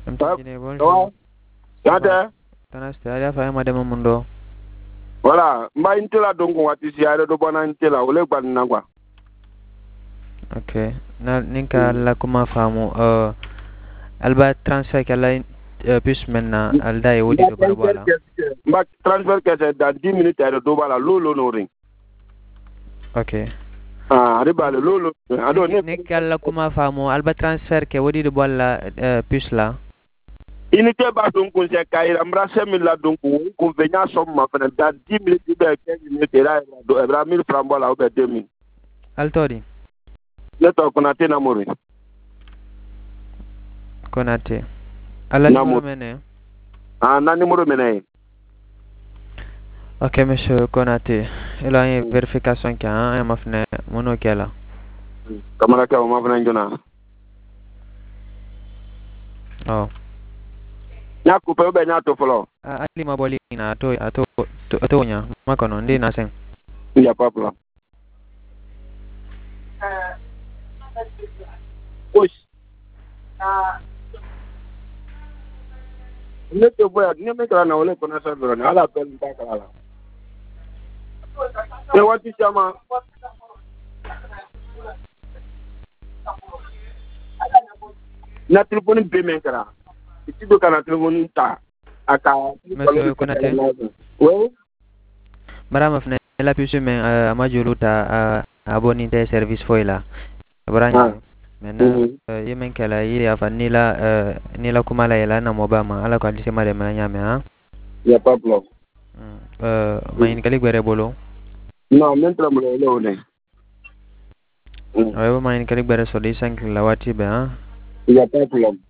Mtangine, bonjour. Yate? Tanaste, ali afa madame Mundo. Voilà, mba intela donc wati si are do bona intela ole gban nangwa. Okay. Na ninka la kuma famu alba transfer kala plus maintenant alda e wodi do bala bala. Mba transfer que dans 10 minutes are do bala lolo no ring. Okay. Riba le lolo. Ado ne ninka la kuma famu alba transfer ke wodi do bala plus la. Unité ba donc on se kaira mbra 5000 la donc on venya somme ma fena dans 10 minutes be 15 minutes là do ebra 1000 francs bola ou be 2000. Altori. Neto konate na mori. Konate. Ala numéro mene. Na numéro mene. Ok, monsieur Konate. Il a une vérification qui a un mafne monokela. Kamara ka ma fena njona. Oh. Nya ko pe be nya to folo. Ali maboli na ato nya makono ndi na sen. Ya papa. Push. Ne to boya ne me kala na ole kona sa doro na ala pel ta kala. E wati chama. Na telefone be men kara. Iti do kana telefone ta aka. Monsieur Konate. Oui. Madame afne la puce men amajulu ta aboni te service foila. Branya. Maintenant yemen kala yiri afa nila kumala yela na mobama ala ko alise mare manya me ha. Ya pas blog. Mayin kali gwere bolo. Non, même pas le le. Ayo mayin kali gwere so de 5 lawati be ha. Ya pas blog.